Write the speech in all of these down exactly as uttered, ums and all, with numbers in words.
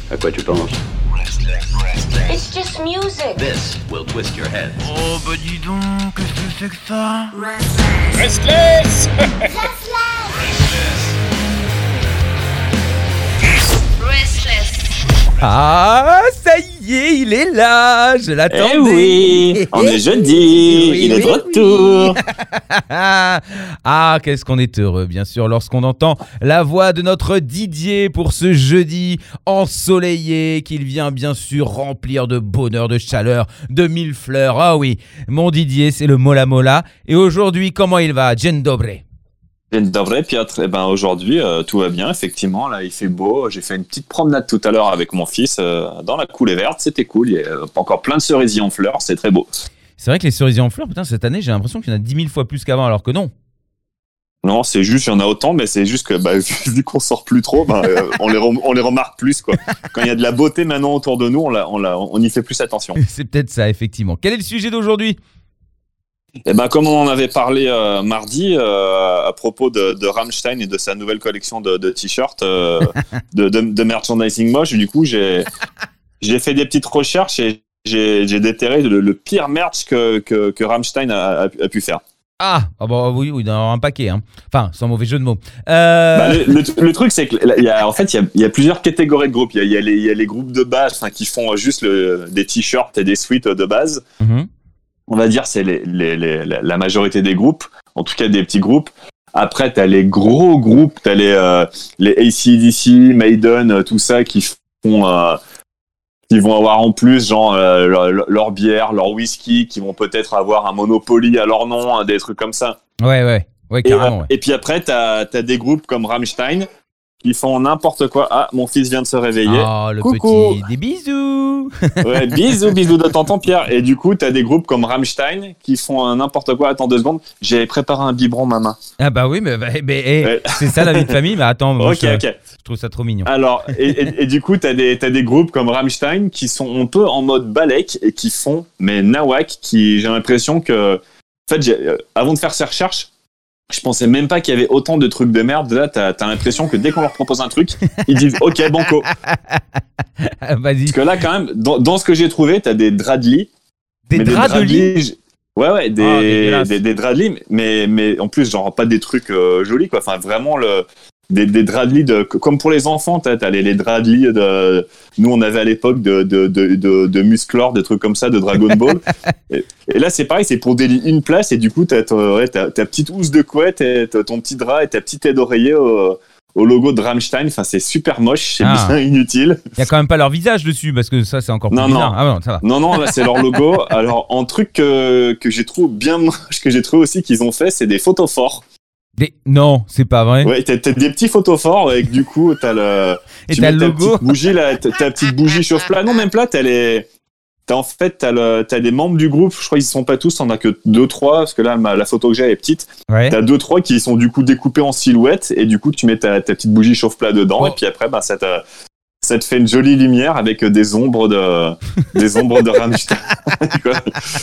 À quoi tu penses? It's just music. This will twist your head. Oh bah dis donc, qu'est-ce que c'est que ça? Restless. Restless. Ah, ça y est, il est là, je l'attendais. Eh oui, on est jeudi, Oui, il est oui, de retour. Ah, qu'est-ce qu'on est heureux, bien sûr, lorsqu'on entend la voix de notre Didier pour ce jeudi ensoleillé qu'il vient bien sûr remplir de bonheur, de chaleur, de mille fleurs. Ah oui, mon Didier, c'est le Mola Mola. Et aujourd'hui, comment il va? Dzień dobry. Dzień dobry, Piotr. Eh ben aujourd'hui, euh, tout va bien, effectivement. Là, il fait beau. J'ai fait une petite promenade tout à l'heure avec mon fils euh, dans la coulée verte. C'était cool. Il y a euh, encore plein de cerisiers en fleurs. C'est très beau. C'est vrai que les cerisiers en fleurs, putain, cette année, j'ai l'impression qu'il y en a dix mille fois plus qu'avant, alors que non. Non, c'est juste, il y en a autant, mais c'est juste que bah, vu qu'on sort plus trop, bah, euh, on, les rem- on les remarque plus, quoi. Quand il y a de la beauté maintenant autour de nous, on, la, on, la, on y fait plus attention. C'est peut-être ça, effectivement. Quel est le sujet d'aujourd'hui? Eh ben, comme on en avait parlé euh, mardi euh, à propos de, de Rammstein et de sa nouvelle collection de, de t-shirts, euh, de, de, de merchandising moche, du coup, j'ai, j'ai fait des petites recherches et j'ai, j'ai déterré le, le pire merch que, que, que Rammstein a, a, a pu faire. Ah, ah bah oui, oui, il y en a un paquet, hein. Enfin, sans mauvais jeu de mots. Euh... Bah, le, le, le truc, c'est que il y a, en fait, il y a, il y a plusieurs catégories de groupes. Il y a, il y a, les, il y a les groupes de base, enfin, qui font juste le, des t-shirts et des sweats de base. Mm-hmm. On va dire c'est les, les, les, la majorité des groupes, en tout cas des petits groupes. Après, t'as les gros groupes, t'as les, euh, les A C D C, Maiden, tout ça qui font, euh, qui vont avoir en plus genre euh, leur, leur bière, leur whisky, qui vont peut-être avoir un Monopoly à leur nom, des trucs comme ça. Ouais, ouais, ouais, Et, carrément. euh, Ouais. et puis après, t'as, t'as des groupes comme Rammstein qui font n'importe quoi. Ah, mon fils vient de se réveiller. Oh, le Coucou. petit, des bisous. Ouais, bisous, bisous de tonton Pierre. Et du coup, t'as des groupes comme Rammstein qui font un n'importe quoi. Attends deux secondes, j'ai préparé un biberon, maman. Ah bah oui, mais, bah, mais hey, Ouais. c'est ça la vie de famille. Mais attends, moi, Ok, je, ok. je trouve ça trop mignon. Alors, et, et, et du coup, t'as des, t'as des groupes comme Rammstein qui sont un peu en mode balèque et qui font, mais nawak, qui, j'ai l'impression que, en fait, j'ai, euh, avant de faire ces recherches, je pensais même pas qu'il y avait autant de trucs de merde. Là, t'as, t'as l'impression que dès qu'on leur propose un truc, ils disent OK, banco. Vas-y. Parce que là, quand même, dans, dans ce que j'ai trouvé, t'as des draps de lit. Des mais draps de lit. j- Ouais, ouais, des, Ah, dégueulasse. des, des draps de lit, mais, mais en plus, genre, pas des trucs euh, jolis, quoi. Enfin, vraiment, le, des, des draps de lit, de, comme pour les enfants, t'as, t'as les, les draps de lit de. Nous, on avait à l'époque de, de, de, de, de Musclor, des trucs comme ça, de Dragon Ball. et, et là, c'est pareil, c'est pour des lits une place, et du coup, t'as, t'as, ouais, t'as ta petite housse de couette, et t'as ton petit drap, et ta petite aide d'oreiller au, au logo de Rammstein. Enfin, c'est super moche, c'est Ah. bien inutile. Il y a quand même pas leur visage dessus parce que ça, c'est encore plus Non, bizarre. non. Ah non, ça va. Non, non, là, c'est leur logo. Alors, en truc que, que j'ai trouvé bien moche, que j'ai trouvé aussi qu'ils ont fait, c'est des photophores. Des... Non, c'est pas vrai. Ouais, t'as, t'as des petits photophores avec du coup, t'as le. Et tu t'as mets le ta logo. petite bougie, là, t'as ta petite bougie chauffe-plat. Non, même plat, t'as les. T'as en fait, t'as, le, t'as des membres du groupe, je crois qu'ils sont pas tous, t'en as que deux, trois, parce que là, ma, la photo que j'ai est petite. Ouais. T'as deux, trois qui sont du coup découpés en silhouette, et du coup, tu mets ta, ta petite bougie chauffe-plat dedans, Oh. et puis après, bah, ça te, ça te fait une jolie lumière avec des ombres de, des ombres de Rammstein. Quoi.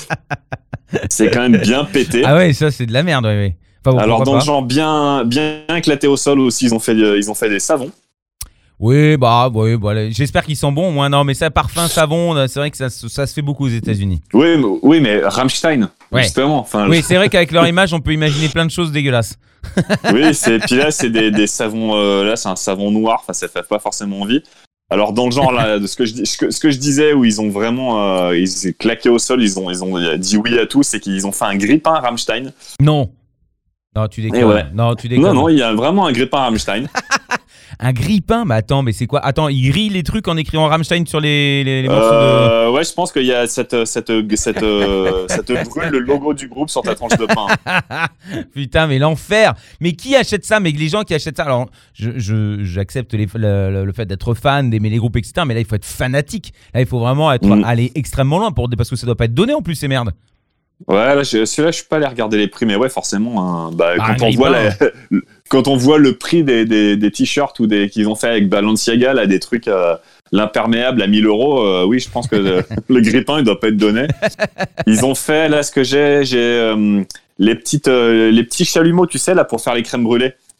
C'est quand même bien pété. Ah ouais, ça, c'est de la merde, ouais, ouais. Enfin, bon, Alors, pourquoi dans le pas. genre bien, bien éclaté au sol aussi, ils ont fait, ils ont fait des savons. Oui, bah, oui, voilà. J'espère qu'ils sont bons, au moins. Non, mais ça, parfum, savon, c'est vrai que ça, ça se fait beaucoup aux États-Unis. Oui, mais, oui, mais Rammstein, Ouais. justement. Enfin, Oui, c'est vrai qu'avec leur image, on peut imaginer plein de choses dégueulasses. oui, c'est, puis là, c'est des, des savons, euh, là, c'est un savon noir, enfin, ça fait pas forcément envie. Alors, dans le genre, là, de ce que je, dis- ce que, ce que je disais, où ils ont vraiment, euh, ils s'est claqué au sol, ils ont, ils ont dit oui à tout, c'est qu'ils ont fait un grippin Rammstein. Non. Non, tu déconnes. Eh ouais. Non, tu déconnes. Non, non, il y a vraiment un grippin Rammstein. Un grille-pain, mais attends, mais c'est quoi? Attends, ils grillent les trucs en écrivant Rammstein sur les, les, les morceaux de... Euh, ouais, je pense qu'il y a cette, cette, cette, euh, ça te brûle le logo du groupe sur ta tranche de pain. Putain, mais l'enfer. Mais qui achète ça? Mais les gens qui achètent ça, alors je, je, j'accepte les, le, le- le fait d'être fan, d'aimer les groupes, et cetera. Mais là, il faut être fanatique. Là, il faut vraiment être Mm. aller extrêmement loin pour parce que ça doit pas être donné en plus ces merdes. Ouais, là, je, celui-là, je suis pas allé regarder les prix, mais ouais, forcément, hein, bah, Ah, quand, un on voit grippin. la- quand on voit le prix des, des, des t-shirts ou des qu'ils ont fait avec Balenciaga, là, des trucs, euh, l'imperméable à mille euros, euh, oui, je pense que le, le grippin, il doit pas être donné. Ils ont fait, là, ce que j'ai, j'ai euh, les petites, euh, les petits chalumeaux, tu sais, là, pour faire les crèmes brûlées.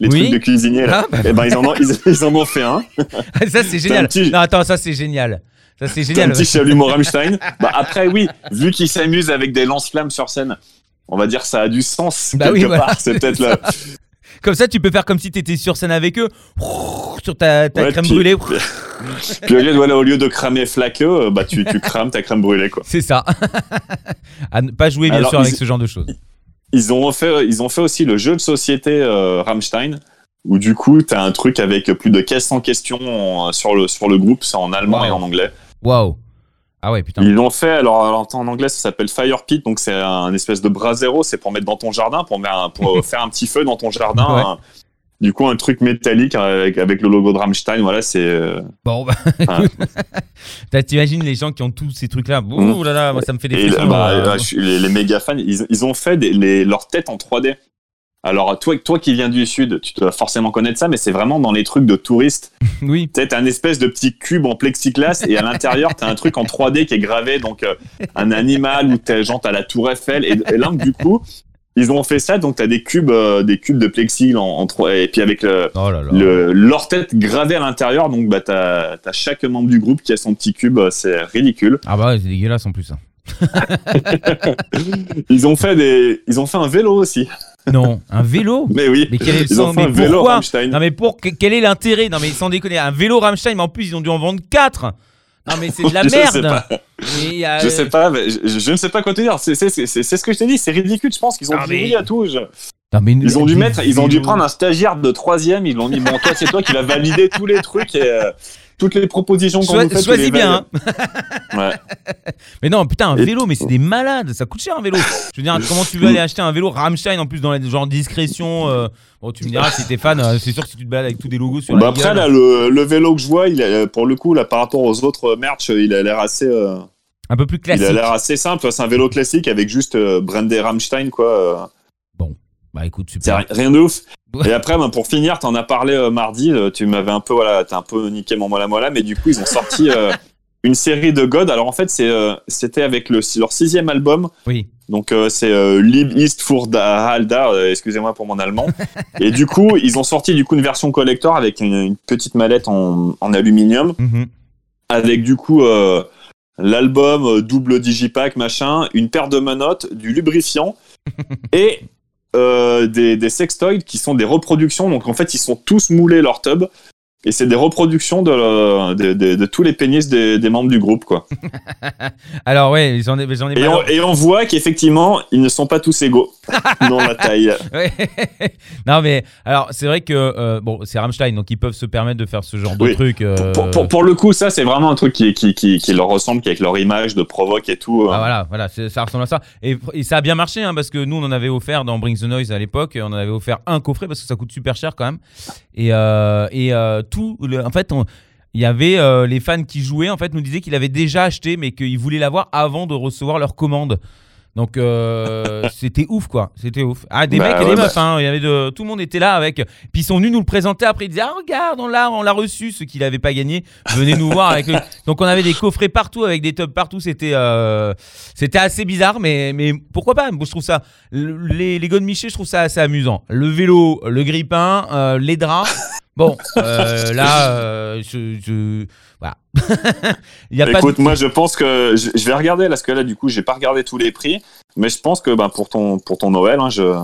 les Oui. trucs de cuisinier là. Ah, bah, Et ben ils en ont, ils, ils en ont fait un. ça c'est génial. petit- Non, attends, ça c'est génial. Ça c'est T'as un génial. petit chalumeau Rammstein. Bah après oui, vu qu'ils s'amusent avec des lance-flammes sur scène, on va dire ça a du sens Bah quelque oui, voilà. part. C'est peut-être le. Comme ça, tu peux faire comme si t'étais sur scène avec eux, sur ta, ta Ouais, crème puis- brûlée. Puis au lieu, voilà, au lieu de cramer flaqueux, bah tu, tu crames ta crème brûlée quoi. C'est ça. À ne pas jouer bien Alors, sûr avec ils- ce genre de choses. Ils ont fait, ils ont fait aussi le jeu de société euh, Rammstein, où du coup t'as un truc avec plus de quatre cents questions en- sur le sur le groupe, c'est en allemand Wow. et en anglais. Waouh. Ah ouais, putain. Ils l'ont fait, alors, alors en anglais ça s'appelle Fire Pit, donc c'est un espèce de brasero, c'est pour mettre dans ton jardin, pour, mettre un- pour faire un petit feu dans ton jardin. Ouais. Un- du coup un truc métallique avec, avec le logo de Rammstein, voilà c'est. euh, Bon, bah, Ouais. écoute. T'as- T'imagines les gens qui ont tous ces trucs-là. Ouh là là, moi ça me fait des et frissons. bah, euh. euh, je suis- les, les méga fans, ils, ils ont fait des, les, leurs têtes en trois D. Alors toi, toi qui viens du sud, tu dois forcément connaître ça, mais c'est vraiment dans les trucs de touristes. Oui. Tu sais, t'as un espèce de petit cube en plexiglas et à l'intérieur, t'as un truc en trois D qui est gravé, donc euh, un animal ou t'as, genre, t'as la tour Eiffel. Et, et là, du coup, ils ont fait ça, donc t'as des cubes, euh, des cubes de plexi en, en trois, et puis avec le, Oh là là. le, leur tête gravée à l'intérieur, donc bah, t'as, t'as chaque membre du groupe qui a son petit cube, c'est ridicule. Ah bah ouais, c'est dégueulasse en plus. hein. Ils ont fait des, ils ont fait un vélo aussi. Non, un vélo. Mais oui, Mais quel est le ils ont sens fait Mais un vélo pourquoi Rammstein. Non mais pour que- quel est l'intérêt Non mais sans déconner, un vélo Rammstein, mais en plus ils ont dû en vendre quatre. Non mais c'est de la Je sais merde. pas. Et, euh, Je sais pas, mais je, je ne sais pas quoi te dire. C'est, c'est, c'est, c'est ce que je t'ai dit, c'est ridicule. Je pense qu'ils ont Ah, dit mais- oui à tout. Je- Non, mais Ils ont dû des mettre, ils ont dû vélos. prendre un stagiaire de troisième. Ils l'ont mis. Bon, toi, c'est toi qui vas valider tous les trucs et euh, toutes les propositions qu'on Choi- nous fait. tu choisis les bien. valides. hein. Ouais. Mais non, putain, un Et- vélo, mais c'est des malades. Ça coûte cher un vélo. Je veux dire, comment tu veux aller acheter un vélo Rammstein en plus dans la genre discrétion euh, Bon, tu me diras si t'es fan. euh, c'est sûr que si tu te balades avec tous des logos sur Bah la après, gueule. là, le, le vélo que je vois, il a, pour le coup, là, par rapport aux autres merch, il a l'air assez, euh, Un peu plus il a classique. l'air assez simple. C'est un vélo classique avec juste euh, brandé Rammstein, quoi. euh. Bah écoute, C'est super. ri- rien de ouf. Ouais. Et après, ben, pour finir, t'en as parlé euh, mardi. euh, tu m'avais un peu, voilà, t'as un peu niqué mon mola mola, mais du coup, ils ont sorti euh, une série de God. Alors en fait, c'est, euh, c'était avec le, leur sixième album. Oui. Donc euh, c'est euh, Lieb ist für da Halda. euh, excusez-moi pour mon allemand. Et du coup, ils ont sorti du coup une version collector avec une, une petite mallette en, en aluminium, Mhm. avec du coup euh, l'album euh, double digipack machin, une paire de menottes, du lubrifiant et euh, des, des sextoys qui sont des reproductions. Donc en fait, ils sont tous moulés leur tub. Et c'est des reproductions de, le- de, de- de tous les pénis des, des membres du groupe, quoi. Alors ouais, j'en ai, j'en ai Et pas. on, et on voit qu'effectivement, ils ne sont pas tous égaux dans la taille. Ouais. Non mais alors c'est vrai que euh, bon c'est Rammstein donc ils peuvent se permettre de faire ce genre de Oui. truc. euh, Pour, pour, pour le coup, ça, c'est vraiment un truc qui, qui, qui, qui leur ressemble, qui avec leur image de provoque et tout. Ah voilà, voilà, c'est- ça ressemble à ça. Et, et ça a bien marché hein, parce que nous on en avait offert dans Bring the Noise à l'époque, on en avait offert un coffret parce que ça coûte super cher quand même. Et, euh, et euh, tout, le- en fait, on- il y avait euh, les fans qui jouaient en fait nous disaient qu'ils avaient déjà acheté mais qu'ils voulaient l'avoir avant de recevoir leur commande. Donc euh, c'était ouf quoi, c'était ouf. Ah des Bah mecs et ouais, des meufs, bah. hein, il y avait de, tout le monde était là avec. Puis ils sont venus nous le présenter après, ils disaient ah regarde on l'a, on l'a reçu, ceux qui l'avaient pas gagné, venez nous voir avec. Le... Donc on avait des coffrets partout avec des tubs partout, c'était euh, c'était assez bizarre mais mais pourquoi pas. Moi je trouve ça les les God Miché, je trouve ça assez amusant. Le vélo, le grippin, euh, les draps. Bon euh, là euh, je, je voilà. Il y a Écoute, pas de... moi, je pense que je, je vais regarder, là, parce que là, du coup, j'ai pas regardé tous les prix, mais je pense que ben, pour, ton, pour ton Noël, hein, je...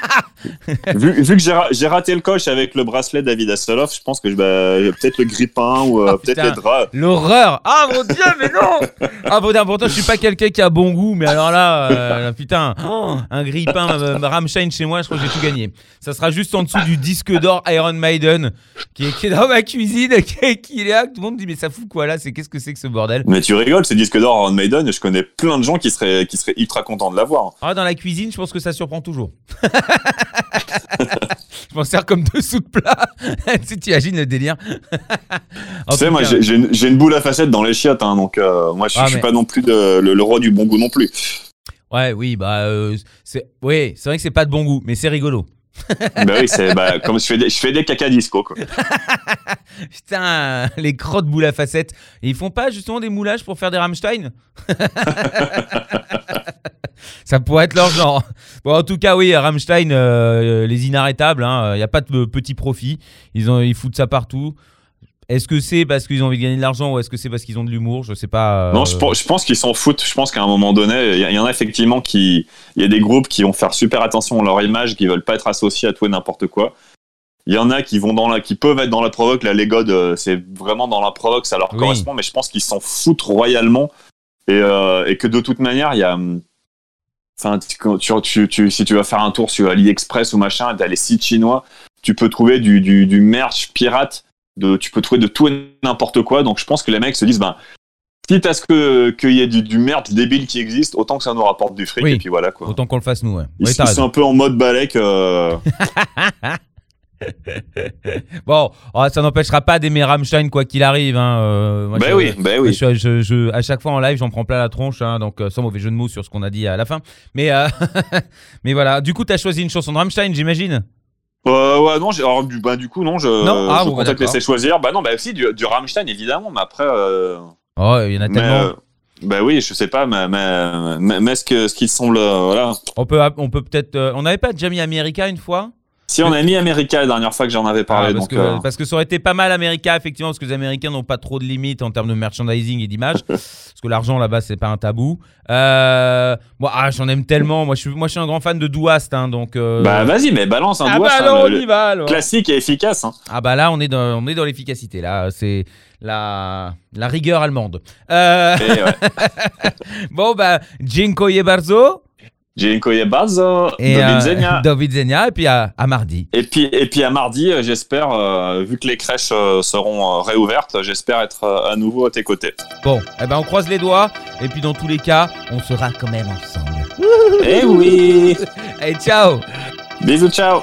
vu, vu que j'ai, ra- j'ai raté le coche avec le bracelet David Hasselhoff, je pense que je, ben, peut-être le grippin ou euh, Oh, peut-être putain. les draps. L'horreur. Ah mon dieu, mais non. Ah putain, pourtant je suis pas quelqu'un qui a bon goût, mais alors là, euh, putain, oh, un grippin euh, Rammstein chez moi, je crois que j'ai tout gagné. Ça sera juste en dessous du disque d'or Iron Maiden qui est, qui est dans ma cuisine, qui est, qui est là, tout le monde dit mais ça fout quoi là, c'est qu'est-ce que c'est que ce bordel. Mais tu rigoles, c'est disque d'or Iron Maiden, je connais plein de gens qui seraient, qui seraient ultra contents de l'avoir. Ah dans la cuisine, je pense que ça surprend toujours. Je m'en sers comme dessous de plat. Tu t'imagines le délire. En Tu sais, tout moi, cas, j'ai, j'ai, une, j'ai une boule à facettes dans les chiottes, hein, donc euh, moi, je, Ah, je suis mais- pas non plus de- le, le roi du bon goût non plus. Ouais, oui, bah, euh, c'est, oui, c'est vrai que c'est pas de bon goût, mais c'est rigolo. bah oui, c'est bah, comme je fais des, je fais des caca disco, quoi. Putain, les crottes boules à facettes. Et ils font pas justement des moulages pour faire des Rammstein? Ça pourrait être leur genre. Bon, en tout cas, oui, Rammstein, euh, les inarrêtables, il hein, n'y a pas de petit profit. Ils, ont, ils foutent ça partout. Est-ce que c'est parce qu'ils ont envie de gagner de l'argent ou est-ce que c'est parce qu'ils ont de l'humour? Je sais pas. Euh... Non, je, je pense qu'ils s'en foutent. Je pense qu'à un moment donné, il y, y en a effectivement qui. Il y a des groupes qui vont faire super attention à leur image, qui veulent pas être associés à tout et n'importe quoi. Il y en a qui vont dans la, qui peuvent être dans la provoque. La Legod, euh, c'est vraiment dans la provoque, ça leur oui. correspond. Mais je pense qu'ils s'en foutent royalement et, euh, et que de toute manière, il y a. Enfin, tu, tu, tu, si tu vas faire un tour sur AliExpress ou machin, t'as les sites chinois, tu peux trouver du, du, du merch pirate. De, tu peux trouver de tout et n'importe quoi, donc je pense que les mecs se disent ben, quitte à ce que, qu'il y ait du, du merde débile qui existe, autant que ça nous rapporte du fric, oui. Et puis voilà quoi. Autant qu'on le fasse nous, ouais. Ils, oui, ils sont un peu en mode balèque. Euh... Bon, oh, ça n'empêchera pas d'aimer Rammstein quoi qu'il arrive. Hein. Euh, moi, ben je, oui, ben oui. Je, je, je, à chaque fois en live, j'en prends plein la tronche, hein, donc euh, sans mauvais jeu de mots sur ce qu'on a dit à la fin. Mais, euh, mais voilà, du coup, tu as choisi une chanson de Rammstein, j'imagine. Euh, ouais, non, j'ai, alors, du, bah, du coup, non, je, non ah, je bon, comptais bah, te laisser choisir. Bah, non, bah, si, du, du Rammstein, évidemment, mais après. Euh, oh, il y en a mais, tellement. Euh, bah oui, je sais pas, mais, mais, mais, mais ce, que, ce qui semble. Euh, voilà. On peut, on peut peut-être. Euh, on n'avait pas déjà mis America une fois? Si, on a mis America la dernière fois que j'en avais parlé. Ah, parce, donc, que, euh... parce que ça aurait été pas mal America, effectivement, parce que les Américains n'ont pas trop de limites en termes de merchandising et d'image. Parce que l'argent là-bas, c'est pas un tabou. Euh, moi, ah, j'en aime tellement. Moi, je suis, moi, je suis un grand fan de Douast. Hein, donc, euh... Bah, vas-y, mais balance un ah Douast. Ah, bah, non, hein, on y va. Alors. Classique et efficace. Hein. Ah, bah là, on est dans, on est dans l'efficacité. Là, c'est la, la rigueur allemande. Euh... Ouais. Bon, bah, Dziękuję bardzo. Dziękuję bardzo, et do euh, widzenia. Do widzenia, et puis à, à mardi. Et puis, et puis à mardi, j'espère, euh, vu que les crèches euh, seront euh, réouvertes, j'espère être euh, à nouveau à tes côtés. Bon, eh ben on croise les doigts, et puis dans tous les cas, on sera quand même ensemble. Eh oui. Allez, ciao. Bisous, ciao.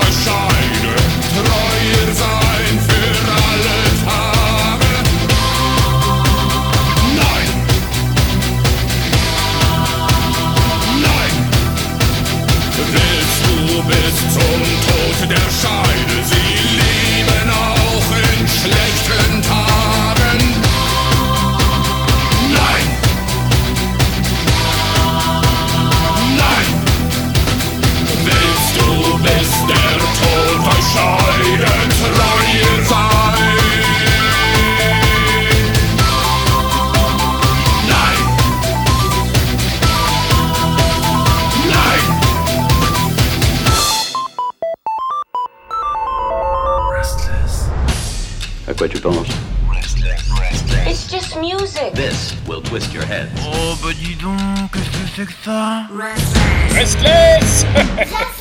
bescheiden, treuer sein für alle Tage. Nein, nein, willst du bis zum Tod der Scheide sie lieben auch in schlechten Tagen? Nein, nein, willst du bis der Tod euch scheiden, treuer sein? Nein, nein. À quoi tu penses? It's just music. This will twist your head. Oh bah dis donc, qu'est-ce que c'est que ça? Restless